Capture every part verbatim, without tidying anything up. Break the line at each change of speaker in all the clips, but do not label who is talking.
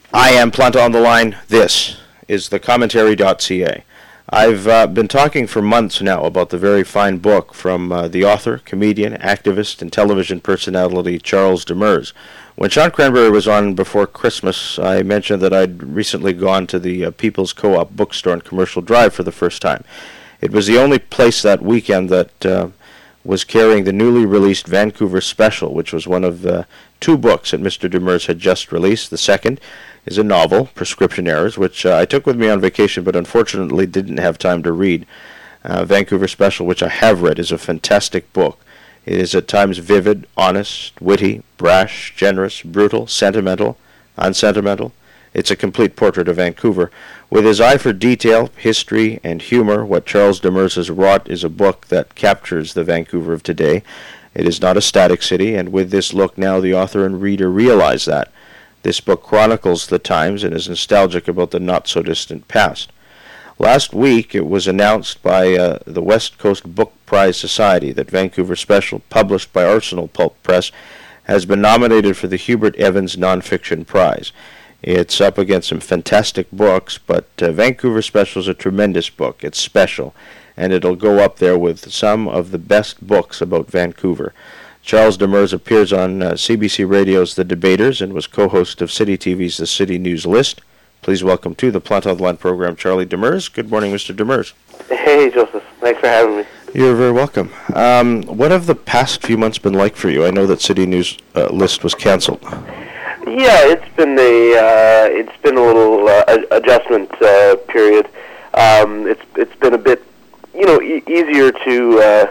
I am Planta on the line. This is the commentary dot c a. I've uh, been talking for months now about the very fine book from uh, the author, comedian, activist, and television personality Charles Demers. When Sean Cranberry was on before Christmas, I mentioned that I'd recently gone to the uh, People's Co-op bookstore on Commercial Drive for the first time. It was the only place that weekend that uh, was carrying the newly released Vancouver Special, which was one of uh, two books that Mister Demers had just released. The second is a novel, Prescription Errors, which uh, I took with me on vacation but unfortunately didn't have time to read. Uh, Vancouver Special, which I have read, is a fantastic book. It is at times vivid, honest, witty, brash, generous, brutal, sentimental, unsentimental. It's a complete portrait of Vancouver. With his eye for detail, history, and humor, what Charles Demers has wrought is a book that captures the Vancouver of today. It is not a static city, and with this look now the author and reader realize that. This book chronicles the times and is nostalgic about the not-so-distant past. Last week, it was announced by uh, the West Coast Book Prize Society that Vancouver Special, published by Arsenal Pulp Press, has been nominated for the Hubert Evans Nonfiction Prize. It's up against some fantastic books, but uh, Vancouver Special is a tremendous book. It's special, and it'll go up there with some of the best books about Vancouver. Charles Demers appears on uh, C B C Radio's The Debaters and was co-host of City T V's The City News List. Please welcome to the Planta on the Line program, Charlie Demers. Good morning, Mister Demers.
Hey, Joseph. Thanks for having me.
You're very welcome. Um, what have the past few months been like for you? I know that City News uh, List was canceled.
Yeah, it's been a uh, it's been a little uh, adjustment uh, period. Um, it's it's been a bit, you know, e- easier to. Uh,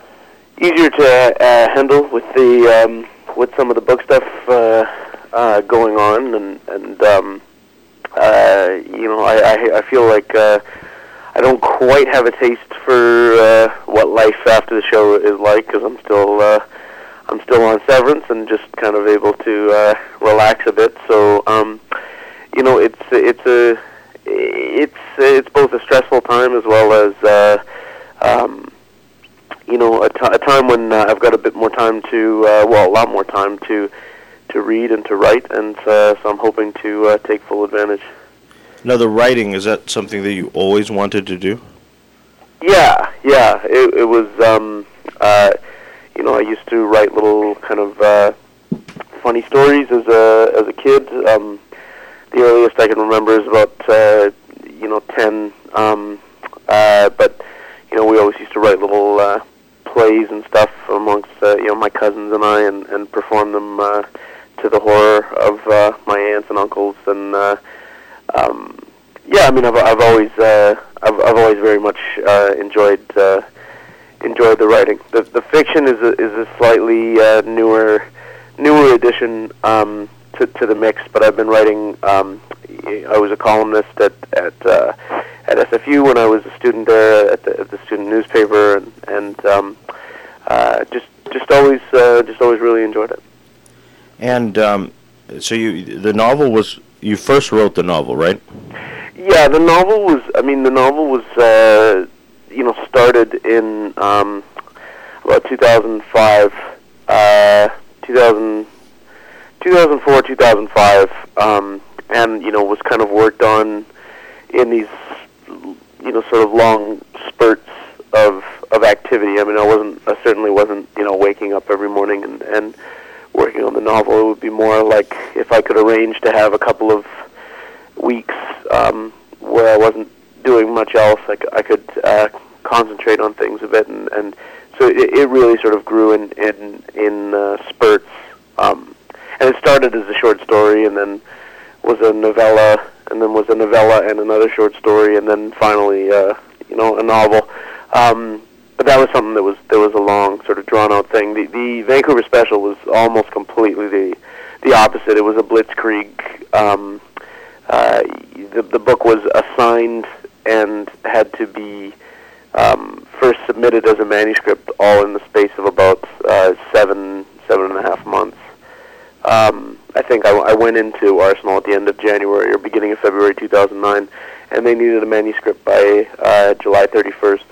Easier to uh, handle with the um, with some of the book stuff uh, uh, going on, and and um, uh, you know I, I, I feel like uh, I don't quite have a taste for uh, what life after the show is like, because I'm still uh, I'm still on severance and just kind of able to uh, relax a bit. So um, you know it's it's a it's it's both a stressful time as well as uh, um, you know, a, t- a time when uh, I've got a bit more time to, uh, well, a lot more time to to read and to write, and uh, so I'm hoping to uh, take full advantage.
Now, the writing, is that something that you always wanted to do?
Yeah, yeah. It, it was, um, uh, you know, I used to write little kind of uh, funny stories as a as a kid. Um, the earliest I can remember is about, uh, you know, ten, um, uh, but, you know, we always used to write little Uh, plays and stuff amongst uh, you know my cousins and I, and, and perform them uh, to the horror of uh, my aunts and uncles, and uh, um, yeah, I mean I've I've always uh, I've I've always very much uh, enjoyed uh, enjoyed the writing. The the fiction is a, is a slightly uh, newer newer addition um, to to the mix, but I've been writing. Um, I was a columnist at at uh, at S F U when I was a student there at the, at the student newspaper, and, and um, uh, just just always uh, just always really enjoyed it.
And um, so you the novel was you first wrote the novel, right?
Yeah, the novel was. I mean, the novel was uh, you know started in um, about two thousand five, uh, two thousand, two thousand four, two thousand five, um, and you know was kind of worked on in these you know sort of long spurts of of activity. I mean, I wasn't I certainly wasn't you know waking up every morning and, and working on the novel. It would be more like if I could arrange to have a couple of weeks um, where I wasn't doing much else, I, c- I could uh, concentrate on things a bit, and, and so it, it really sort of grew in in, in uh, spurts. Um, and it started as a short story, and then was a novella, and then was a novella and another short story, and then finally, uh, you know, a novel. Um, but that was something that was there was a long, sort of drawn-out thing. The, the Vancouver Special was almost completely the the opposite. It was a blitzkrieg. Um, uh, the, the book was assigned and had to be um, first submitted as a manuscript, all in the space of about uh, seven seven and a half months. Um, I think I, I went into Arsenal at the end of January or beginning of February two thousand nine, and they needed a manuscript by uh, July thirty-first.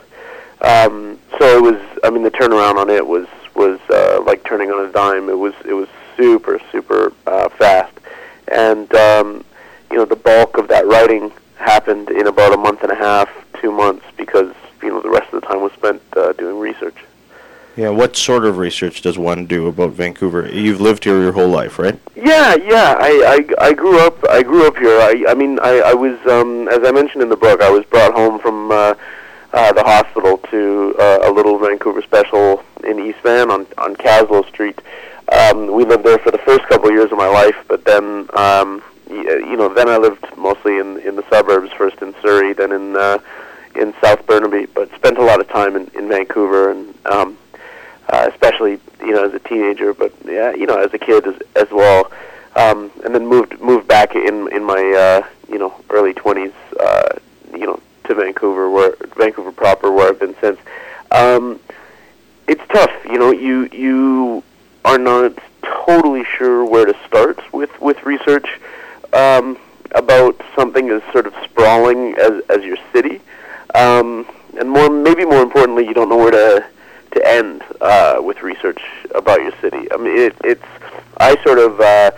Um, so it was, I mean, the turnaround on it was was uh, like turning on a dime. It was it was super super uh, fast, and um, you know, the bulk of that writing happened in about a month and a half, two months, because, you know, the rest of the time was spent uh, doing research.
Yeah, what sort of research does one do about Vancouver? You've lived here your whole life, right?
Yeah, yeah. I, I, I grew up. I grew up here. I, I mean, I, I was, um, as I mentioned in the book, I was brought home from uh, uh, the hospital to uh, a little Vancouver special in East Van on on Caslow Street. Um, we lived there for the first couple of years of my life, but then, um, you know, then I lived mostly in in the suburbs. First in Surrey, then in uh, in South Burnaby, but spent a lot of time in, in Vancouver and. Um, Uh, especially, you know, as a teenager, but yeah, you know, as a kid as, as well, um, and then moved moved back in in my uh, you know early twenties, uh, you know, to Vancouver, where Vancouver proper, where I've been since. Um, it's tough, you know. You you are not totally sure where to start with with research um, about something as sort of sprawling as as your city, um, and more maybe more importantly, you don't know where to. to end uh, with research about your city. I mean, it, it's, I sort of, uh,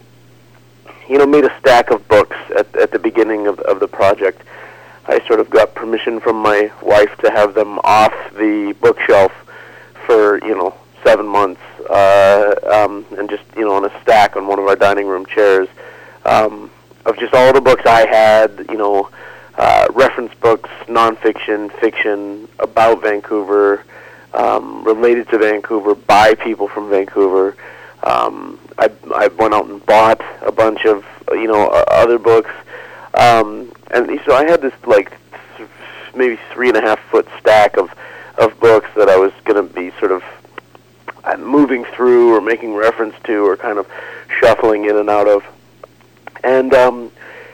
you know, made a stack of books at, at the beginning of, of the project. I sort of got permission from my wife to have them off the bookshelf for, you know, seven months, uh, um, and just, you know, on a stack on one of our dining room chairs, um, of just all the books I had, you know, uh, reference books, nonfiction, fiction, about Vancouver, Um, related to Vancouver, by people from Vancouver. Um, I, I went out and bought a bunch of, you know, uh, other books. Um, and so I had this, like, th- maybe three and a half foot stack of, of books that I was going to be sort of uh, moving through or making reference to or kind of shuffling in and out of. And, um,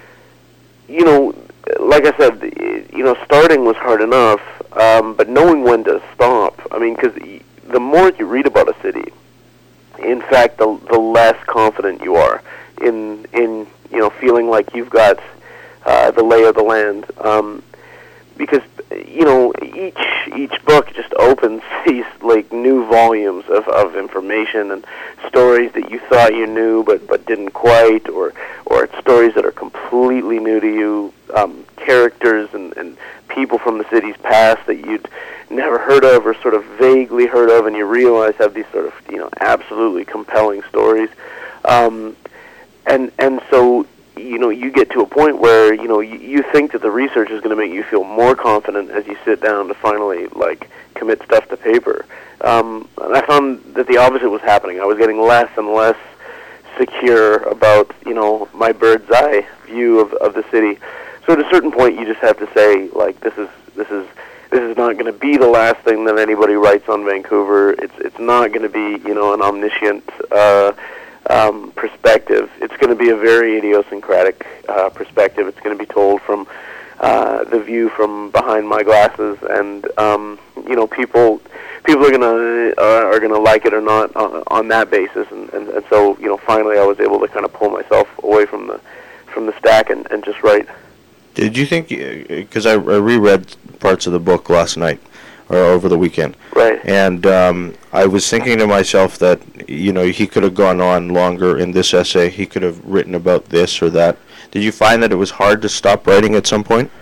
you know, like I said, you know, starting was hard enough, um, but knowing when to stop. I mean, because the more you read about a city, in fact, the the less confident you are in in you know feeling like you've got uh, the lay of the land. Um, because you know each each book just opens these like new volumes of, of information and stories that you thought you knew but, but didn't quite, or or it's stories that are completely new to you, um, characters and, and people from the city's past that you'd never heard of or sort of vaguely heard of, and you realize have these sort of you know absolutely compelling stories, um, and and so. You know, you get to a point where, you know, you, you think that the research is going to make you feel more confident as you sit down to finally, like, commit stuff to paper. Um, and I found that the opposite was happening. I was getting less and less secure about, you know, my bird's eye view of, of the city. So at a certain point, you just have to say, like, this is this is this is not going to be the last thing that anybody writes on Vancouver. It's it's not going to be, you know, an omniscient uh Um, perspective. It's going to be a very idiosyncratic uh, perspective. It's going to be told from uh, the view from behind my glasses, and um, you know, people people are going to uh, are going to like it or not on, on that basis. And, and, and so, you know, finally, I was able to kind of pull myself away from the from the stack and, and just write.
Did you think? Because I, I reread parts of the book last night or over the weekend.
Right.
And um, I was thinking to myself that, you know, he could have gone on longer in this essay. He could have written about this or that. Did you find that it was hard to stop writing at some point?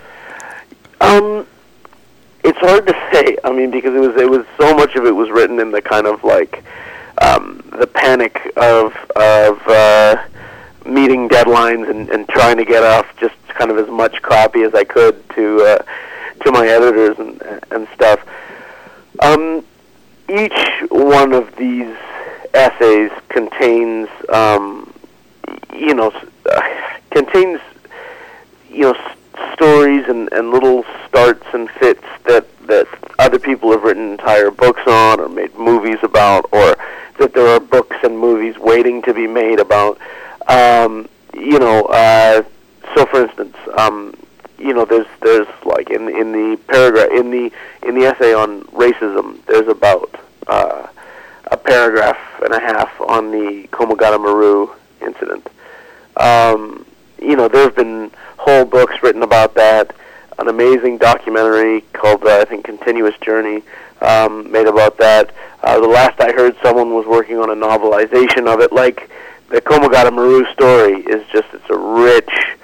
Um, it's hard to say. I mean, because it was it was so much of it was written in the kind of like um, the panic of of uh, meeting deadlines and, and trying to get off just kind of as much copy as I could to uh, to my editors and and stuff. Um, each one of these essays contains, um, you know, uh, contains, you know, s- stories and, and little starts and fits that, that other people have written entire books on or made movies about, or that there are books and movies waiting to be made about. Um, you know, uh, so for instance, um, you know, there's there's like in in the paragraph in the in the essay on racism, there's about uh, a paragraph and a half on the Komagata Maru incident. Um, you know, there have been whole books written about that. An amazing documentary called uh, I think Continuous Journey um, made about that. Uh, the last I heard, someone was working on a novelization of it. Like the Komagata Maru story is just it's a rich.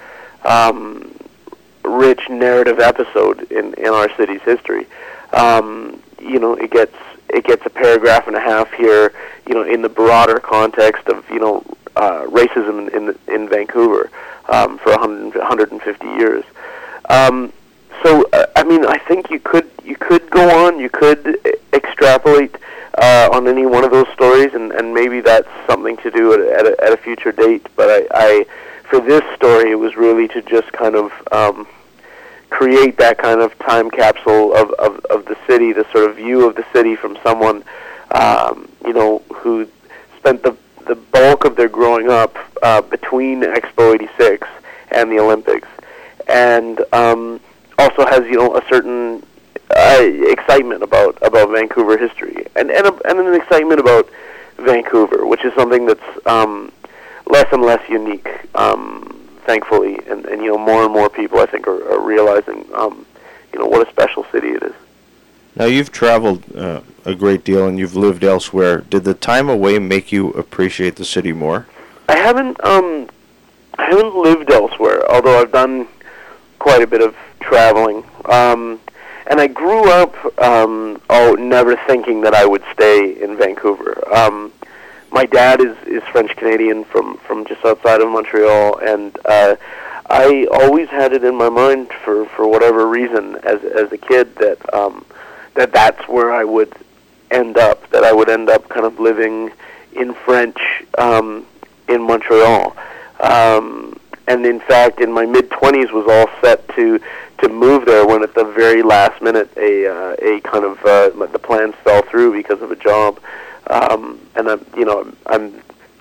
um, rich narrative episode in, in our city's history. Um, you know, it gets it gets a paragraph and a half here. You know, in the broader context of you know uh, racism in in, in Vancouver um, for one hundred fifty years. Um, so uh, I mean, I think you could you could go on, you could extrapolate uh, on any one of those stories, and, and maybe that's something to do at, at, a, at a future date. But I, I, for this story, it was really to just kind of um, create that kind of time capsule of, of, of the city, the sort of view of the city from someone, um, you know, who spent the the bulk of their growing up uh, between Expo eighty-six and the Olympics, and um, also has you know a certain uh, excitement about, about Vancouver history, and and, a, and an excitement about Vancouver, which is something that's um, less and less unique, um, thankfully, and, and you know more and more people I think are, are realizing um, you know what a special city it is.
Now, you've traveled uh, a great deal and you've lived elsewhere. Did the time away make you appreciate the city more?
I haven't um, I haven't lived elsewhere, although I've done quite a bit of traveling. Um, and I grew up um, oh, never thinking that I would stay in Vancouver. Um, my dad is, is French-Canadian from, from just outside of Montreal, and uh, I always had it in my mind for, for whatever reason as as a kid that um, that that's where I would end up, that I would end up kind of living in French um, in Montreal. Um, and in fact, in my mid-twenties was all set to to move there when at the very last minute a uh, a kind of uh, the plans fell through because of a job. Um, and I'm, you know, I'm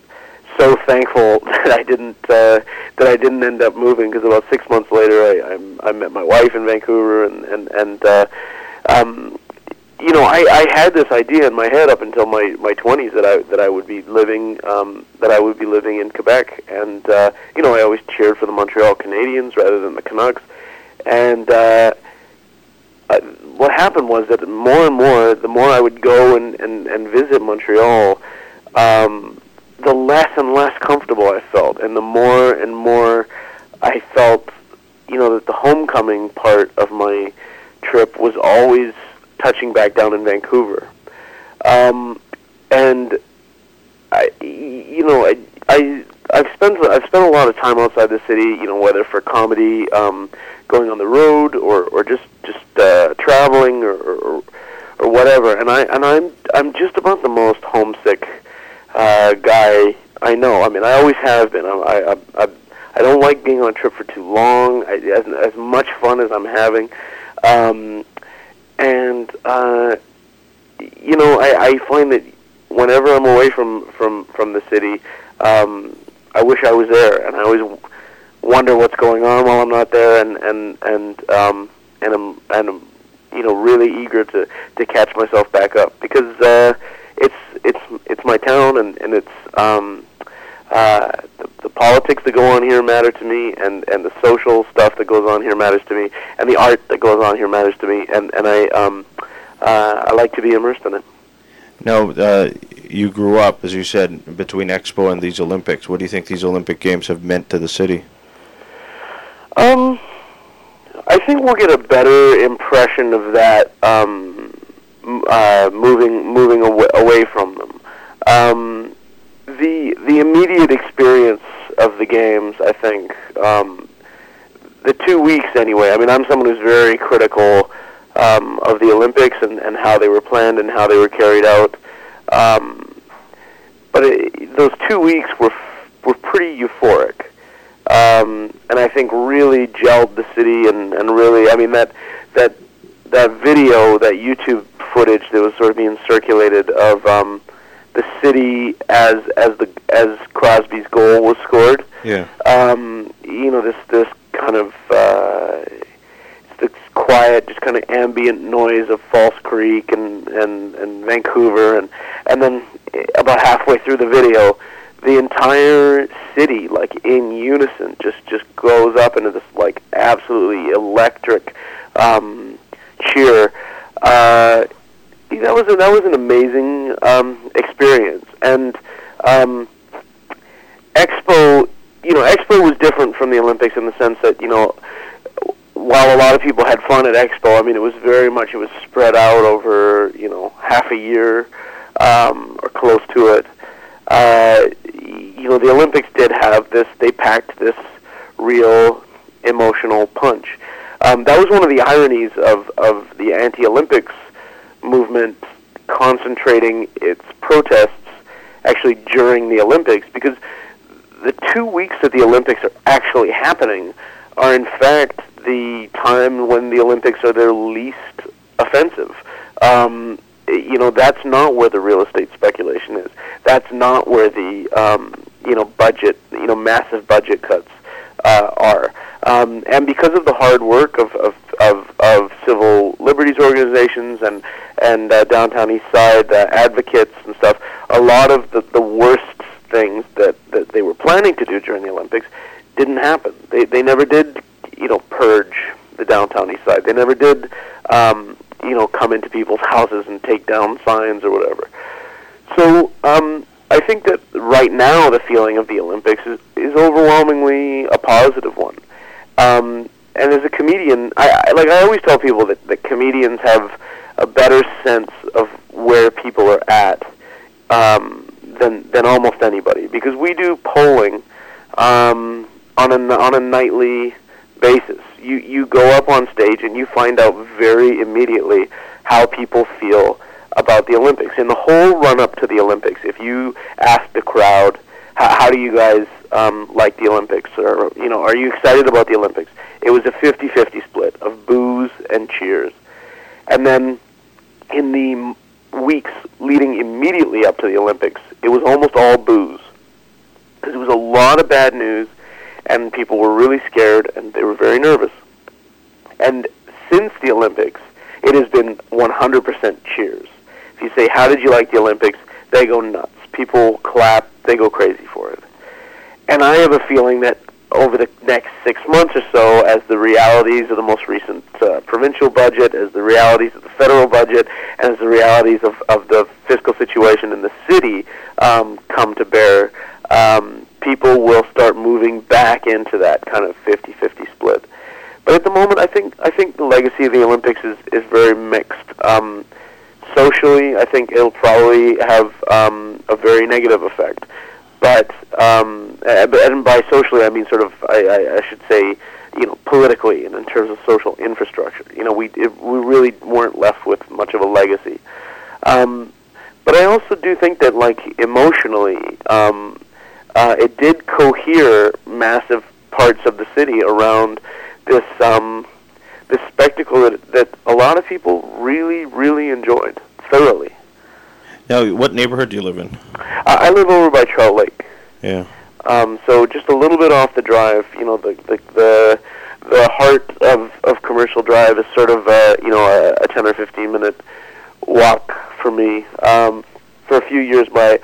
so thankful that I didn't uh, that I didn't end up moving, because about six months later I, I I met my wife in Vancouver, and and and uh, um, you know I, I had this idea in my head up until my, my twenties that I that I would be living um, that I would be living in Quebec, and uh, you know I always cheered for the Montreal Canadiens rather than the Canucks, and uh, uh, what happened was that more and more, the more I would go and, and, and visit Montreal, um, the less and less comfortable I felt, and the more and more I felt, you know, that the homecoming part of my trip was always touching back down in Vancouver. Um, and I, you know, I, I, I've spent I've spent a lot of time outside the city, you know, whether for comedy, um, going on the road, or, or just just uh, traveling, or, or or whatever. And I and I'm I'm just about the most homesick uh, guy I know. I mean, I always have been. I I I, I don't like being on a trip for too long. I, as as much fun as I'm having, um, and uh, you know, I, I find that whenever I'm away from from from the city, um, I wish I was there, and I always wonder what's going on while I'm not there, and and and um, and I'm and I'm you know really eager to, to catch myself back up, because uh, it's it's it's my town, and and it's um, uh, the, the politics that go on here matter to me, and, and the social stuff that goes on here matters to me, and the art that goes on here matters to me, and and I um, uh, I like to be immersed in it.
Now, uh, you grew up, as you said, between Expo and these Olympics. What do you think these Olympic Games have meant to the city?
Um, I think we'll get a better impression of that um, uh, moving moving away, away from them. Um, the the immediate experience of the games, I think, um, the two weeks anyway. I mean, I'm someone who's very critical um, of the Olympics and, and how they were planned and how they were carried out. Um, but it, those two weeks were were pretty euphoric. Um, and I think really gelled the city, and, and really, I mean, that that that video, that YouTube footage that was sort of being circulated of um, the city as as the as Crosby's goal was scored.
Yeah.
Um, you know, this this kind of uh, this quiet, just kind of ambient noise of False Creek and, and, and Vancouver, and and then about halfway through the video, the entire city, like in unison, just, just goes up into this like absolutely electric um, cheer. Uh, that was a, that was an amazing um, experience, and um, Expo you know, Expo was different from the Olympics in the sense that, you know, while a lot of people had fun at Expo, I mean, it was very much, it was spread out over, you know, half a year um, or close to it. Uh, you know, the Olympics did have this, they packed this real emotional punch. Um, that was one of the ironies of, of the anti-Olympics movement concentrating its protests actually during the Olympics, because the two weeks that the Olympics are actually happening are in fact the time when the Olympics are their least offensive. Um, you know, that's not where the real estate speculation is. That's not where the, um, you know, budget, you know, massive budget cuts uh, are. Um, and because of the hard work of, of, of, of civil liberties organizations and, and uh, Downtown East Side uh, advocates and stuff, a lot of the, the worst things that, that they were planning to do during the Olympics didn't happen. They they never did, you know, purge the Downtown East Side. They never did, um, you know, come into people's houses and take down signs or whatever. So um, I think that right now the feeling of the Olympics is, is overwhelmingly a positive one. Um, and as a comedian, I, I like I always tell people that, that comedians have a better sense of where people are at um, than than almost anybody, because we do polling um, on a on a nightly basis. You you go up on stage and you find out very immediately how people feel about the Olympics. In the whole run up to the Olympics, if you ask the crowd, how, how do you guys um, like the Olympics, or you know, are you excited about the Olympics? It was a fifty-fifty split of boos and cheers. And then in the weeks leading immediately up to the Olympics, it was almost all boos, because it was a lot of bad news, and people were really scared, and they were very nervous. And since the Olympics, it has been one hundred percent cheers. If you say, how did you like the Olympics, they go nuts. People clap, they go crazy for it. And I have a feeling that over the next six months or so, as the realities of the most recent uh, provincial budget, as the realities of the federal budget, and as the realities of, of the fiscal situation in the city um, come to bear, um, people will start moving back into that kind of fifty-fifty split. But at the moment, I think I think the legacy of the Olympics is, is very mixed. Um, socially, I think it'll probably have um, a very negative effect. But um, and by socially, I mean sort of, I, I, I should say, you know, politically and in terms of social infrastructure. You know, we it, we really weren't left with much of a legacy. Um, but I also do think that, like, emotionally, um, uh, it did cohere massive parts of the city around this um, this spectacle that, that a lot of people really, really enjoyed thoroughly.
Now, what neighborhood do you live in?
Uh, I live over by Trout Lake.
Yeah.
Um, so just a little bit off the drive, you know, the the the, the heart of, of Commercial Drive is sort of uh, you know a, a ten or fifteen minute walk for me. Um, for a few years, my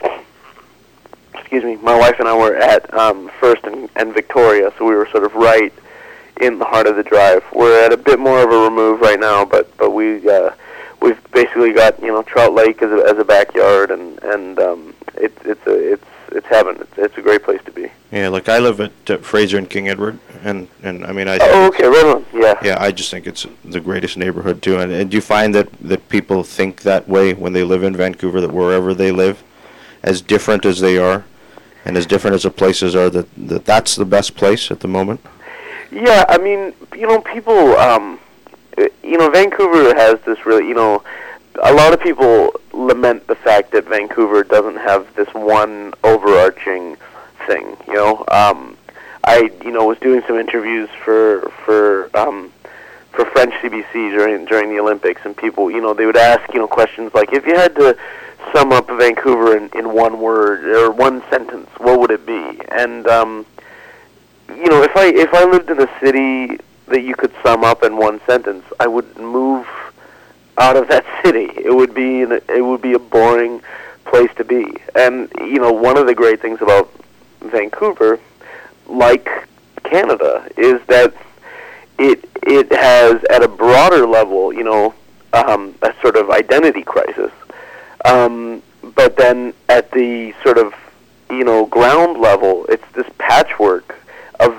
excuse me, my wife and I were at um, First and, and Victoria, so we were sort of right in the heart of the drive. We're at a bit more of a remove right now, but but we uh, we've basically got, you know, Trout Lake as a, as a backyard, and and um, it's it's a it's it's heaven. It's it's a great place to be.
Yeah, like I live at uh, Fraser and King Edward, and, and I mean I.
Oh, okay, right on. Yeah.
Yeah, I just think it's the greatest neighborhood too, and, and do you find that, that people think that way when they live in Vancouver, that wherever they live, as different as they are, and as different as the places are, that, that that's the best place at the moment?
Yeah, I mean, you know, people, um, you know, Vancouver has this really, you know, a lot of people lament the fact that Vancouver doesn't have this one overarching thing, you know. Um, I, you know, was doing some interviews for for um, for French C B C during during the Olympics, and people, you know, they would ask, you know, questions like, if you had to sum up Vancouver in, in one word or one sentence, what would it be? And um, you know, if I if I lived in a city that you could sum up in one sentence, I would move out of that city. It would be an, it would be a boring place to be. And you know, one of the great things about Vancouver, like Canada, is that it it has, at a broader level, you know, um, a sort of identity crisis. Um, but then at the sort of you know, ground level, it's this patchwork of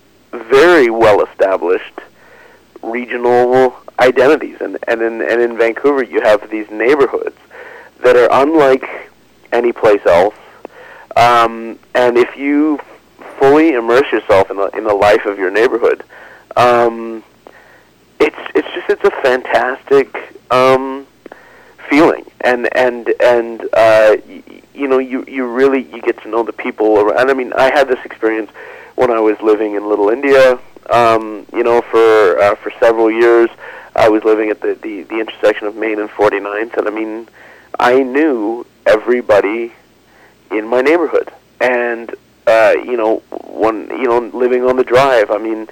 very well-established regional identities. And, and, in, and in Vancouver, you have these neighborhoods that are unlike any place else. Um, and if you fully immerse yourself in the, in the life of your neighborhood, um, it's it's just it's a fantastic um, feeling, and and and uh, y- you know you you really you get to know the people around. And I mean, I had this experience when I was living in Little India. Um, you know, for uh, for several years, I was living at the, the, the intersection of Main and forty-ninth, and I mean, I knew everybody in my neighborhood, and uh, you know, one you know, living on the Drive. I mean,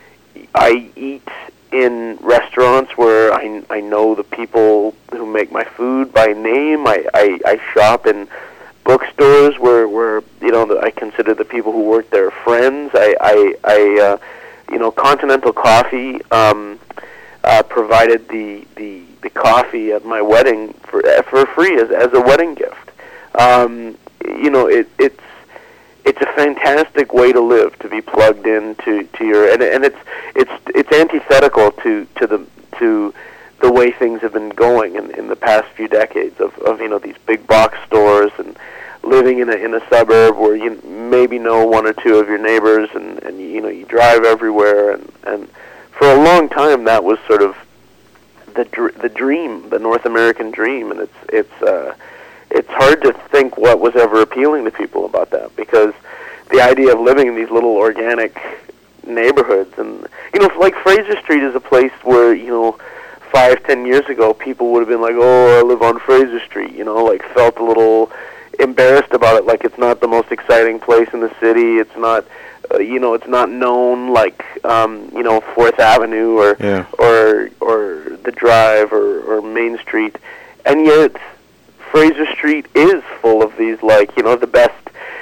I eat in restaurants where I, I know the people who make my food by name. I, I, I shop in bookstores where, where you know the, I consider the people who work there friends. I I, I uh, you know Continental Coffee um, uh, provided the, the the coffee at my wedding for for free as as a wedding gift. Um, you know it it's. It's a fantastic way to live, to be plugged in to, to your and, and it's it's it's antithetical to, to the to the way things have been going in, in the past few decades of, of you know these big box stores and living in a in a suburb where you maybe know one or two of your neighbors and, and you know you drive everywhere and, and for a long time that was sort of the dr- the dream, the North American dream, and it's it's. Uh, It's hard to think what was ever appealing to people about that, because the idea of living in these little organic neighborhoods, and you know, like Fraser Street is a place where you know, five, ten years ago, people would have been like, "Oh, I live on Fraser Street," you know, like felt a little embarrassed about it, like it's not the most exciting place in the city. It's not, uh, you know, it's not known like um, you know Fourth Avenue or
Yeah.
or or the Drive or, or Main Street, and yet Fraser Street is full of these, like, you know, the best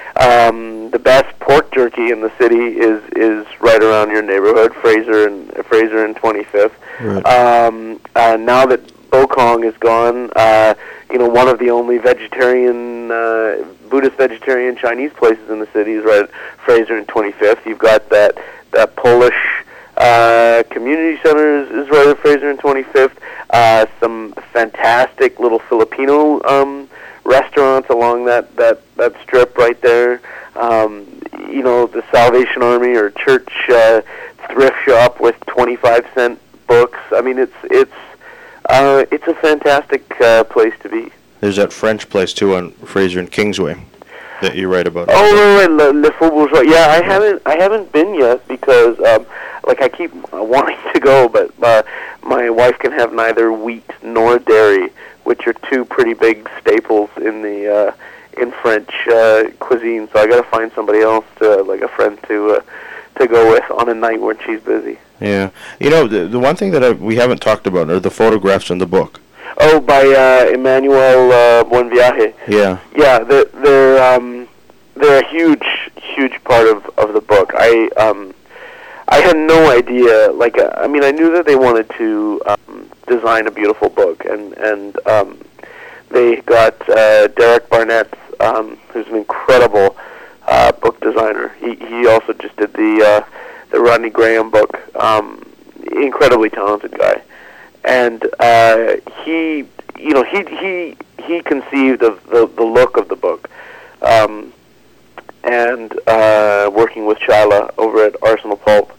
um, the best pork jerky in the city is, is right around your neighborhood, Fraser and Fraser and twenty-fifth.
Right.
Um, uh, now that Bokong is gone, uh, you know, one of the only vegetarian, uh, Buddhist vegetarian Chinese places in the city is right at Fraser and twenty-fifth. You've got that that Polish uh, community center is, is right at Fraser and twenty-fifth. Uh, some fantastic little Filipino um, restaurants along that, that, that strip right there. Um, you know, the Salvation Army or church uh, thrift shop with twenty-five cent books. I mean, it's it's uh, it's a fantastic uh, place to be.
There's that French place too on Fraser and Kingsway that you write about.
Oh, right, right, Le, Le Faux Bourgeois. Yeah, I haven't I haven't been yet because um, like I keep wanting to go, but uh, my wife can have neither wheat nor dairy, which are two pretty big staples in the uh, in French uh, cuisine. So I got to find somebody else, to, like a friend, to uh, to go with on a night when she's busy.
Yeah, you know the the one thing that I, we haven't talked about are the photographs in the book.
Oh, by uh, Emmanuel uh, Buenviaje.
Yeah.
Yeah, they're they're, um, they're a huge huge part of, of the book. I um, I had no idea. Like, uh, I mean, I knew that they wanted to um, design a beautiful book, and and um, they got uh, Derek Barnett, um, who's an incredible uh, book designer. He he also just did the uh, the Rodney Graham book. Um, incredibly talented guy, and uh, he you know he he he conceived of the the look of the book. Um, and uh, working with Shyla over at Arsenal Pulp.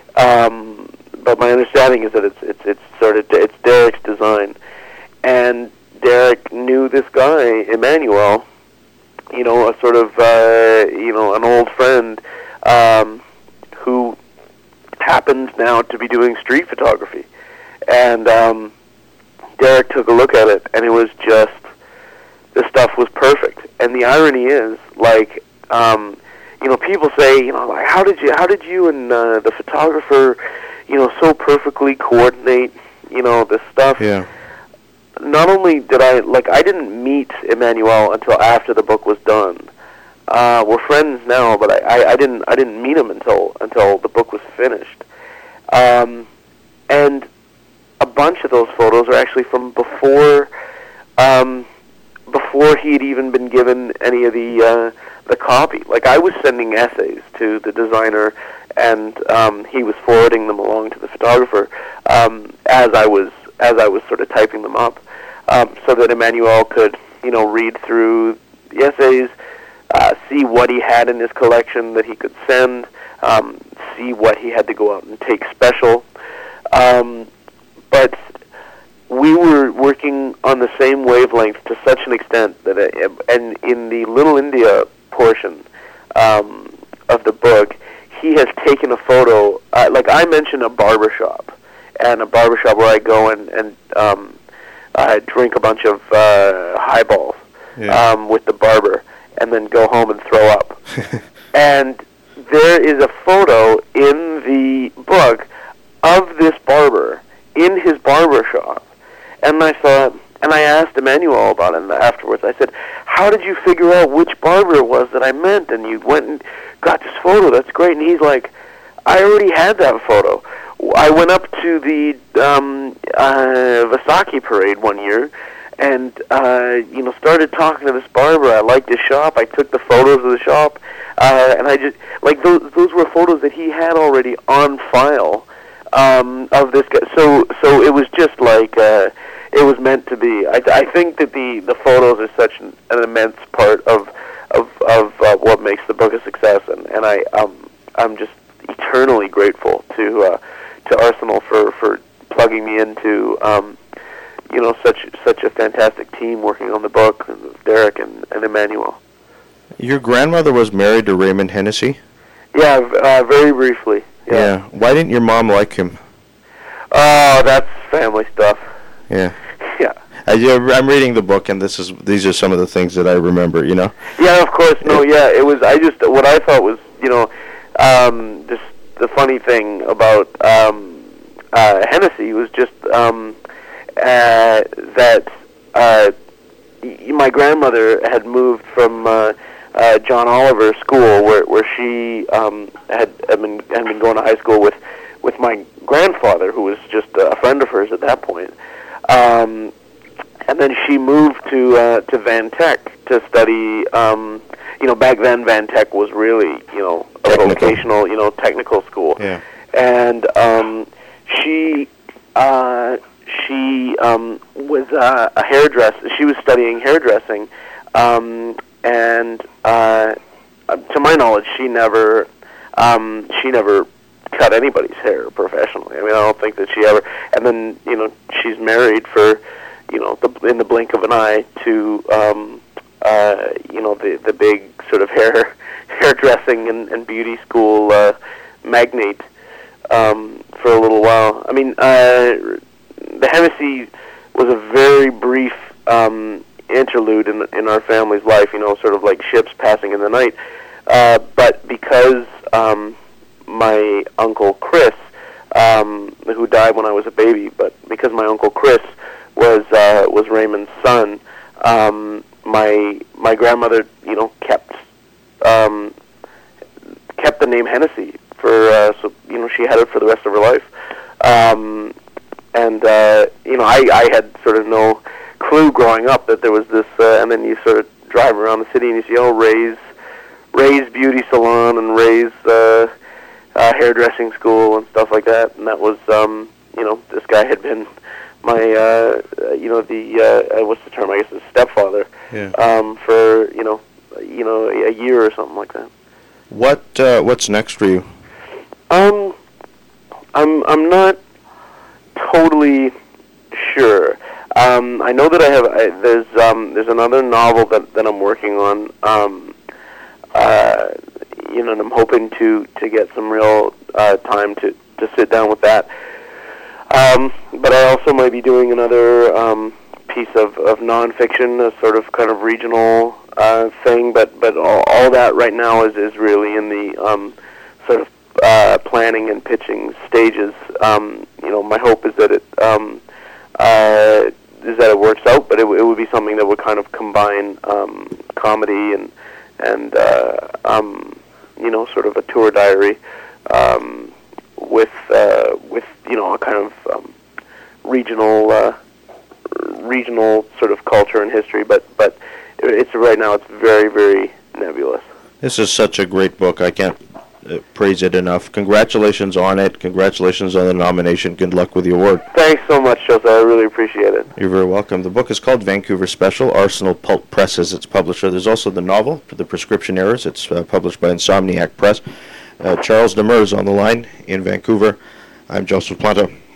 Um, but my understanding is that it's it's it's sort of it's Derek's design, and Derek knew this guy Emmanuel, you know, a sort of uh, you know an old friend um, who happens now to be doing street photography, and um, Derek took a look at it, and it was just the stuff was perfect. And the irony is, like. Um, you know, people say, you know, like, how did you, how did you and uh, the photographer, you know, so perfectly coordinate, you know, this stuff?
Yeah.
Not only did I, like, I didn't meet Emmanuel until after the book was done. Uh, we're friends now, but I, I, I didn't, I didn't meet him until until the book was finished. Um, and a bunch of those photos are actually from before. Um, before he had even been given any of the uh, the copy. Like, I was sending essays to the designer, and um, he was forwarding them along to the photographer um, as I was as I was sort of typing them up, um, so that Emmanuel could, you know, read through the essays, uh, see what he had in his collection that he could send, um, see what he had to go out and take special. Um, but we were working on the same wavelength to such an extent that, uh, and in the Little India portion um, of the book, he has taken a photo. Uh, like, I mentioned a barbershop, and a barbershop where I go and, and um, uh, drink a bunch of uh, highballs
yeah.
um, with the barber, and then go home and throw up. And there is a photo in the book of this barber in his barber shop. And I thought, and I asked Emmanuel about it afterwards. I said, how did you figure out which barber it was that I meant? And you went and got this photo. That's great. And he's like, I already had that photo. I went up to the um, uh, Vaisakhi parade one year and, uh, you know, started talking to this barber. I liked his shop. I took the photos of the shop. Uh, and I just, like, those, those were photos that he had already on file um, of this guy. So, so it was just like, uh, it was meant to be. I, I think that the, the photos are such an, an immense part of of, of uh, what makes the book a success, and, and I um, I'm just eternally grateful to uh, to Arsenal for, for plugging me into um, you know such such a fantastic team working on the book, Derek and, and Emmanuel.
Your grandmother was married to Raymond Hennessy?
Yeah, uh, very briefly. Yeah.
yeah. Why didn't your mom like him?
Oh, that's family stuff.
Yeah.
Yeah.
I, I'm reading the book, and this is these are some of the things that I remember. You know.
Yeah, of course. No, yeah. It was. I just what I thought was, you know, um, just the funny thing about um, uh, Hennessy was just um, uh, that uh, y- my grandmother had moved from uh, uh, John Oliver School, where where she um, had had been had been going to high school with with my grandfather, who was just a friend of hers at that point. Um, and then she moved to uh, to Van Tech to study. Um, you know, back then Van Tech was really, you know, a
Technical.
vocational, you know, technical school.
Yeah.
And um, she uh, she um, was uh, a hairdresser. She was studying hairdressing, um, and uh, to my knowledge, she never um, she never. cut anybody's hair professionally. I mean, I don't think that she ever. And then, you know, she's married for, you know, the, in the blink of an eye to, um, uh, you know, the the big sort of hair hairdressing and, and beauty school uh, magnate um, for a little while. I mean, uh, the Hennessy was a very brief um, interlude in in our family's life. You know, sort of like ships passing in the night. Uh, but because um, my Uncle Chris, um, who died when I was a baby, but because my Uncle Chris was uh, was Raymond's son, um, my my grandmother, you know, kept um, kept the name Hennessy for uh, so you know she had it for the rest of her life, um, and uh, you know I, I had sort of no clue growing up that there was this, uh, and then you sort of drive around the city and you see oh Ray's Ray's Beauty Salon and Ray's uh, Uh, hairdressing school and stuff like that, and that was, um, you know, this guy had been my, uh, uh, you know, the uh, what's the term? I guess his stepfather,
yeah.
um, for you know, you know, a year or something like that.
What uh, What's next for you?
Um, I'm I'm not totally sure. Um, I know that I have. I, there's um, there's another novel that that I'm working on. Um, uh, You know, and I'm hoping to, to get some real uh, time to, to sit down with that. Um, but I also might be doing another um, piece of, of nonfiction, a sort of kind of regional uh, thing. But but all, all that right now is, is really in the um, sort of uh, planning and pitching stages. Um, you know, my hope is that it um, uh, is that it works out. But it, it would be something that would kind of combine um, comedy and and uh, um, you know, sort of a tour diary um, with uh, with you know a kind of um, regional uh, regional sort of culture and history. But but it's right now it's very very nebulous.
This is such a great book. I can't uh, praise it enough. Congratulations on it. Congratulations on the nomination. Good luck with the award.
Thanks so much, Joseph. I really appreciate it.
You're very welcome. The book is called Vancouver Special. Arsenal Pulp Press is its publisher. There's also the novel, The Prescription Errors. It's uh, published by Insomniac Press. Uh, Charles Demers on the line in Vancouver. I'm Joseph Planta.